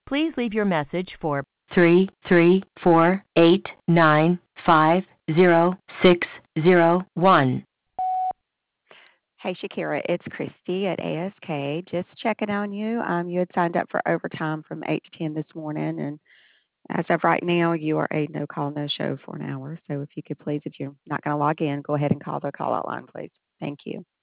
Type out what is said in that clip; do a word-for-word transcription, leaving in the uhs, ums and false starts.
Please leave your message for three three four eight nine five zero six zero one. Hey, Shakira, it's Christy at A S K. Just checking on you. Um, you had signed up for overtime from eight to ten this morning, and as of right now, you are a no call, no show for an hour. So if you could please, if you're not going to log in, go ahead and call the call out line, please. Thank you.